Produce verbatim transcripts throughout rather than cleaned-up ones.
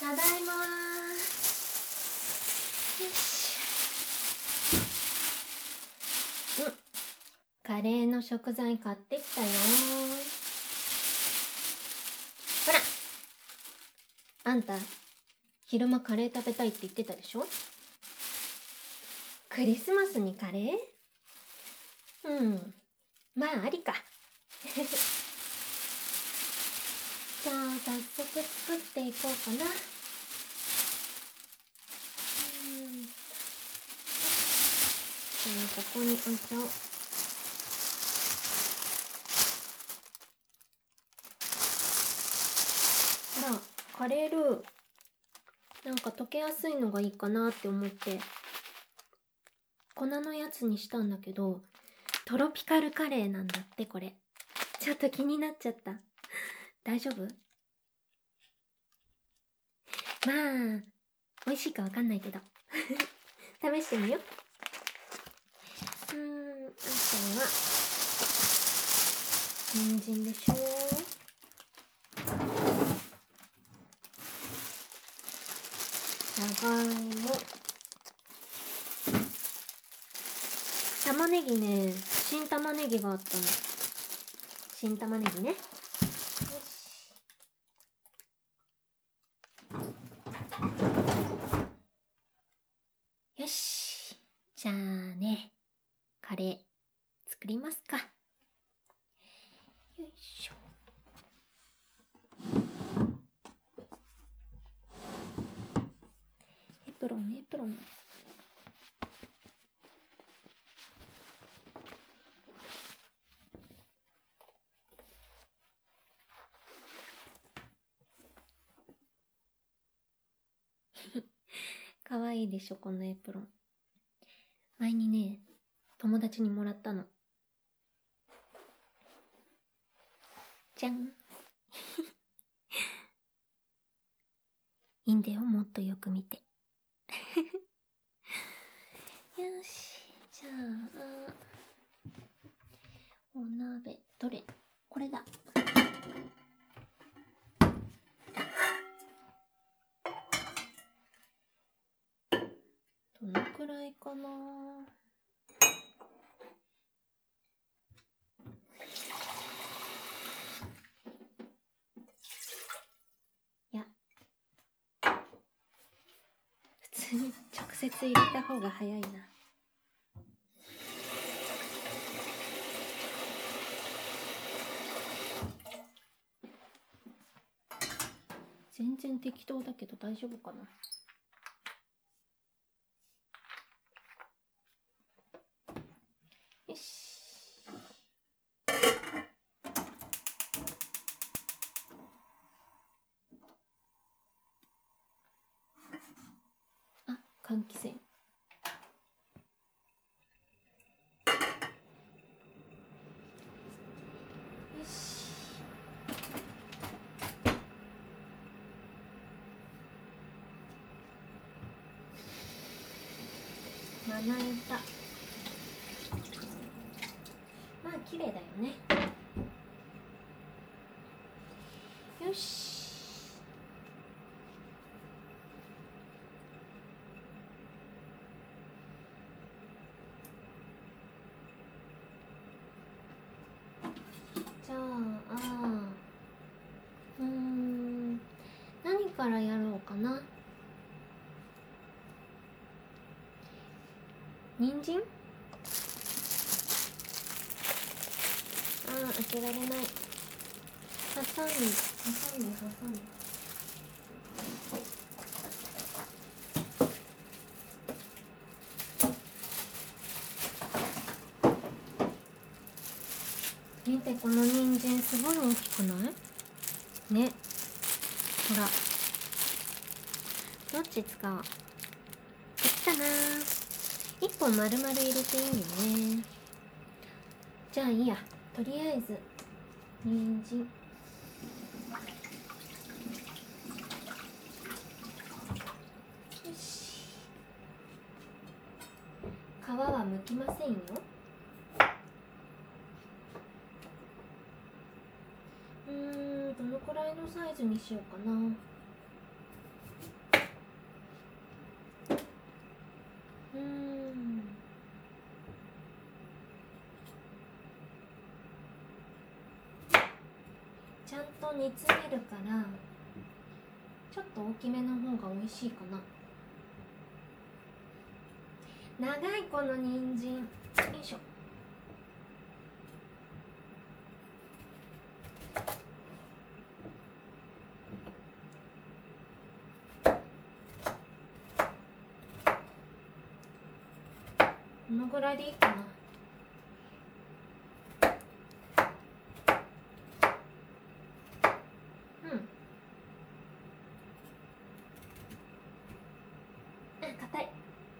ただいまー。よし。うん。カレーの食材買ってきたよー。ほら。あんた、昼間カレー食べたいって言ってたでしょ？クリスマスにカレー？うん。まあ、ありか。じゃあ、早速作っていこうかな。じゃあ、ここに置いちゃおう。ほら、カレールー。なんか溶けやすいのがいいかなって思って、粉のやつにしたんだけど、トロピカルカレーなんだって、これ。ちょっと気になっちゃった。大丈夫？まあ、美味しいかわかんないけど。試してみよう。うーん、あとは、人参でしょ。じゃがいも。玉ねぎね、新玉ねぎがあったの。新玉ねぎね。よし。よし。じゃあね、カレー作りますか。よいしょ。エプロン、エプロン。かわいいでしょ、このエプロン。前にね、友達にもらったの。じゃん。いいんだよ、もっとよく見て。よし、じゃあ、お鍋、どれ？これだ。どのくらいかな？いや、普通に直接入れた方が早いな。全然適当だけど大丈夫かな？よし。あ、換気扇。よし。まな板。まあ綺麗だよね。よし。じゃあ、うーん、何からやろうかな。人参？ああ、開けられない。ハサミ、ハサミ、ハサミ。見て、この人参すごい大きくないね。ほら、どっち使おう。できたなー。一本丸々入れていいよね。じゃあいいや、とりあえず人参。よし。皮は剥きませんよ。うーん、どのくらいのサイズにしようかな。 煮詰めるからちょっと大きめの方が美味しいかな。長いこの人参、よいしょ。このぐらいでいいかな。うん。あ、硬い。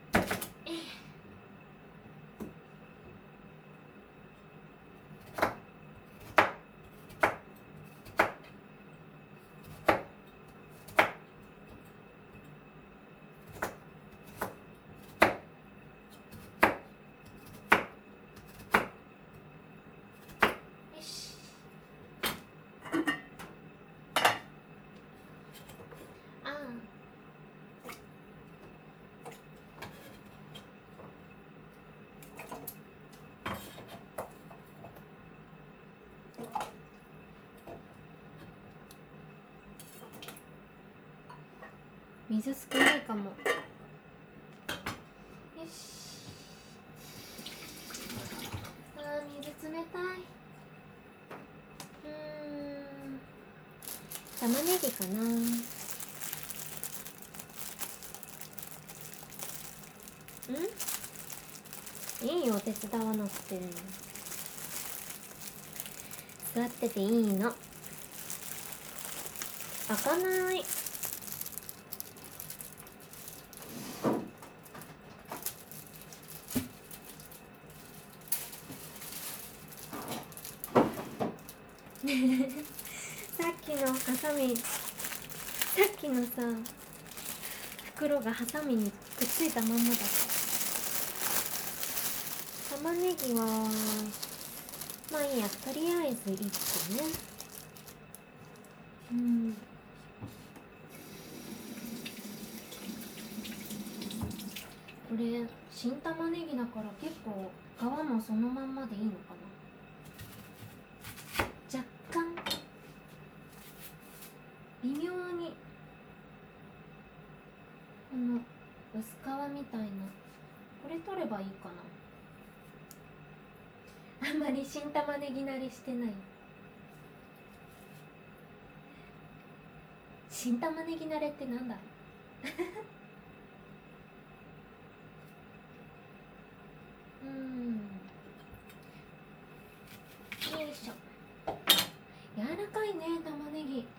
水少ないかも。よし。あー、水冷たい。うーん、玉ねぎかな。ん？いいよ、手伝わなくて。座ってていいの。開かない。さっきのハサミ、さっきのさ袋がハサミにくっついたまんまだった。玉ねぎはまあいいや、とりあえずいっこね。うん、これ新玉ねぎだから結構皮もそのまんまでいいのかな。若干微妙にこの薄皮みたいなこれ取ればいいかな。あんまり新玉ねぎ慣れしてない。新玉ねぎ慣れってなんだろう。うんよいしょ。柔らかいね、玉ねぎ。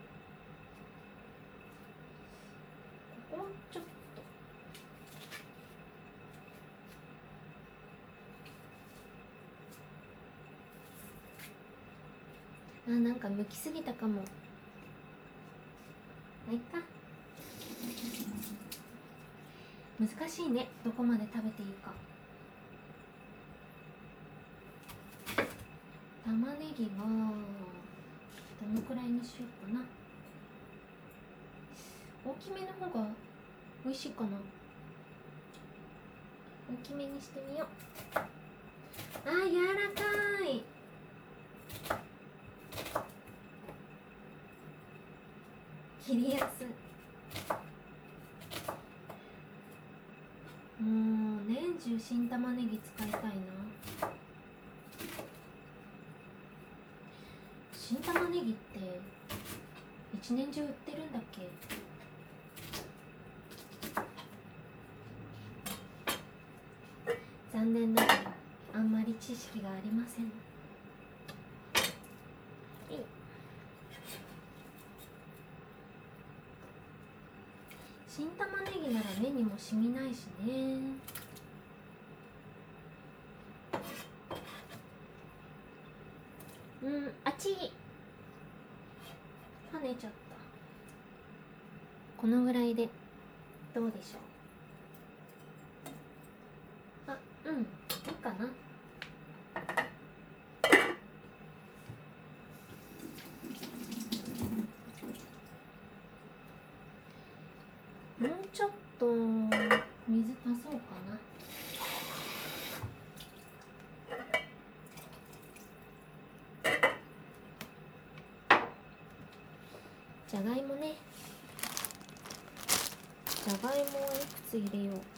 ここちょっと、あ、なんか剥きすぎたかも。まあ、いっか。難しいね、どこまで食べていいか。玉ねぎはどのくらいにしようかな。大きめの方が美味しいかな。大きめにしてみよう。あー、柔らかい。切りやすい。もう年中新玉ねぎ使いたいな。新玉ねぎって一年中売ってるんだっけ。残念ながらあんまり知識がありません。いい。新玉ねぎなら目にも染みないしね。うん、あっち跳ねちゃった。このぐらいでどうでしょう。あ、うん、いいかな。もうちょっと水足そうかな。 ゃがいもね。じゃがいもをいくつ入れよう。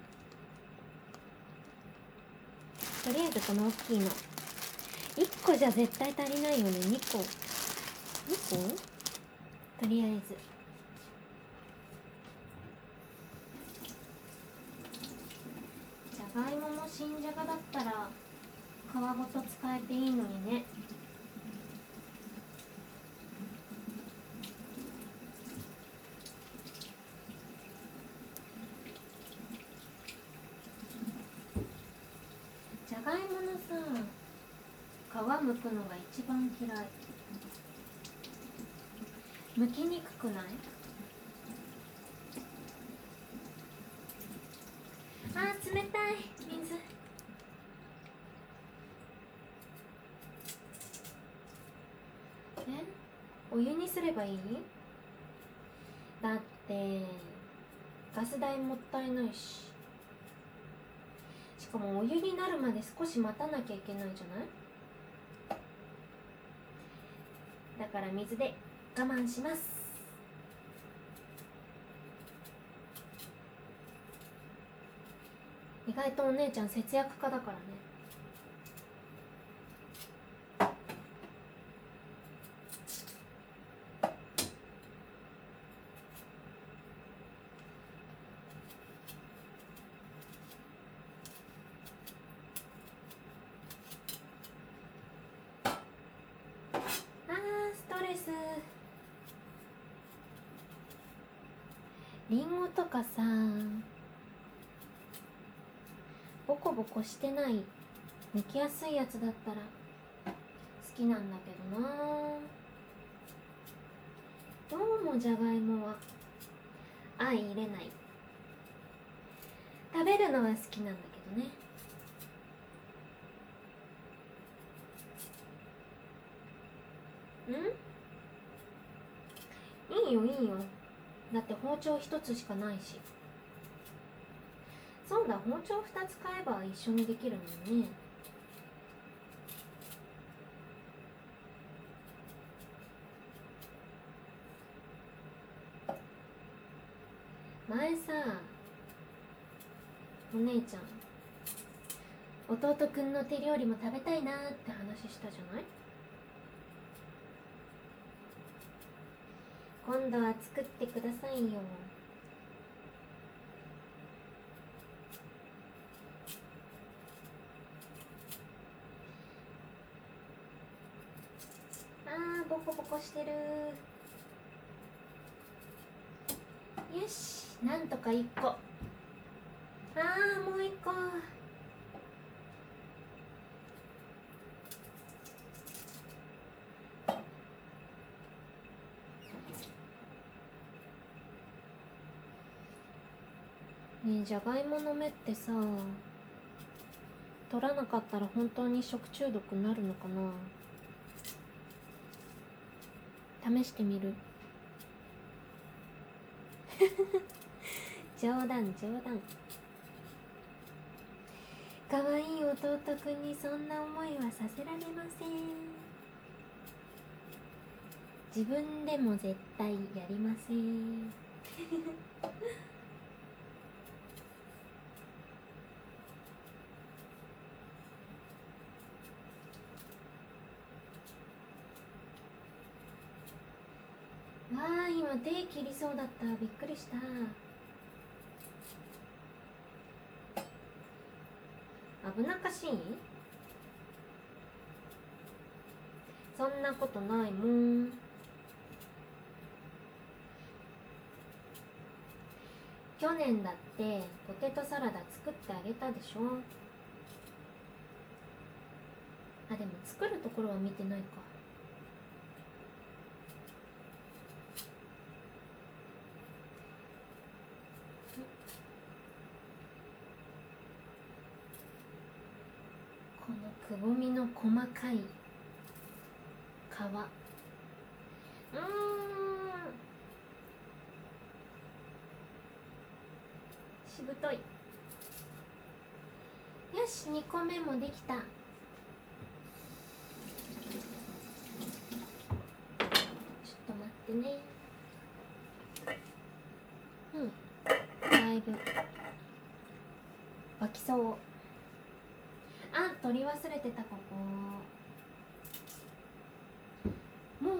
とりあえずこの大きいのいっこじゃ絶対足りないよね。にこにことりあえずじゃがいもも新じゃがだったら皮ごと使えていいのにね。じゃがいものさ皮むくのが一番嫌い。むきにくくない？あー冷たい水。えお湯にすればいい？だってガス代もったいないし、しかもお湯になるまで少し待たなきゃいけないじゃない。だから水で我慢します。意外とお姉ちゃん節約家だからね。あーストレス。りんごとかさボコボコしてない剥きやすいやつだったら好きなんだけどな。どうもじゃがいもは相入れない。食べるのは好きなんだけどね。ん？いいよいいよ。だって包丁一つしかないし。そうだ、包丁二つ買えば一緒にできるのにね。前さお姉ちゃん弟くんの手料理も食べたいなって話したじゃない。今度は作ってくださいよ。あーボコボコしてる。よし、なんとかいっこ。あーもういっこ。ねえ、じゃがいもの芽ってさ取らなかったら本当に食中毒になるのかな。試してみる冗談冗談。かわいい弟くんにそんな思いはさせられません。自分でも絶対やりませんわあ、今手切りそうだった。びっくりした。危なっかしい？そんなことないもん。去年だってポテトサラダ作ってあげたでしょ。あ、でも作るところは見てないか。このくぼみの細かい皮、うーんしぶとい。よし、にこめもできた。ちょっと待ってね。 そう。あ、取り忘れてた。ここもう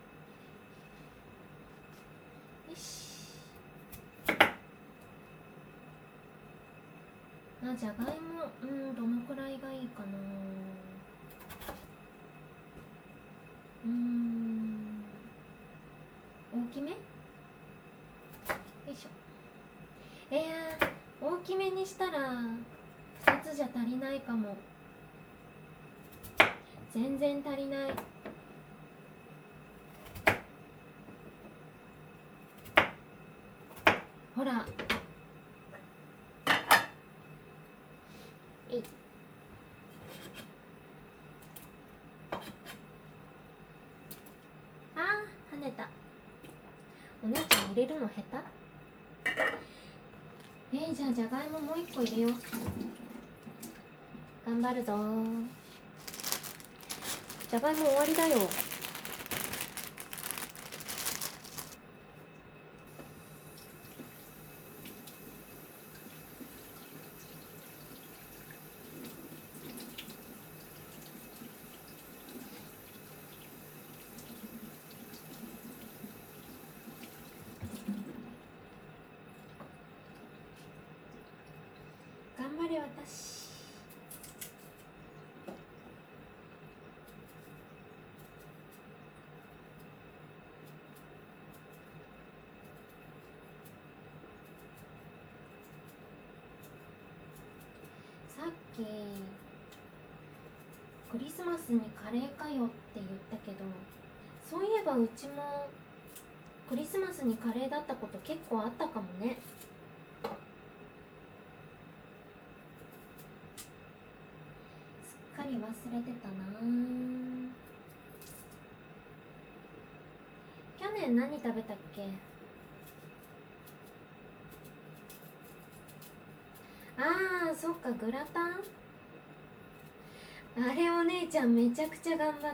よし。あ、じゃがいも、うん、どのくらいがいいかな。うーん、大きめ？よいしょ。えー、大きめにしたらふたつじゃ足りないかも。全然足りない。ほら、えい。あー、跳ねた。お姉ちゃん入れるの下手？えー、じゃあじゃがいももう一個入れよう。頑張るぞー。じゃがいも終わりだよ。頑張れ私。さっきクリスマスにカレーかよって言ったけど、そういえばうちもクリスマスにカレーだったこと結構あったかもね。すっかり忘れてたな。去年何食べたっけ？あー、そっか、グラタン。あれお姉ちゃんめちゃくちゃ頑張った。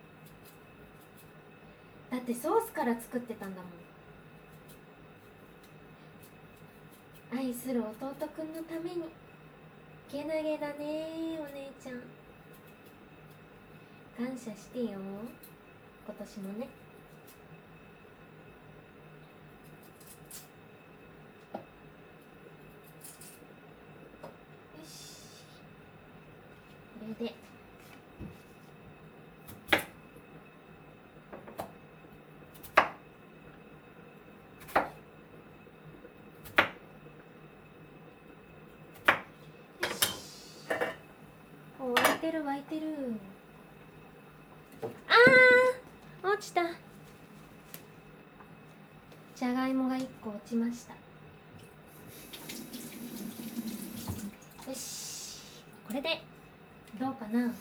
だってソースから作ってたんだもん。愛する弟くんのために。けなげだねお姉ちゃん。感謝してよ、今年もね。よし、これで沸いてる沸いてる。あー、落ちた。じゃがいもがいっこ落ちました。よし、これでどうかな。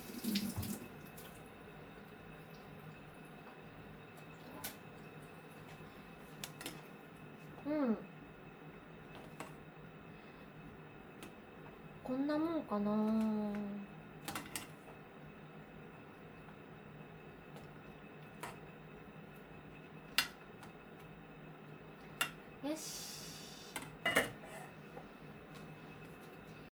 うん、こんなもんかな。よし。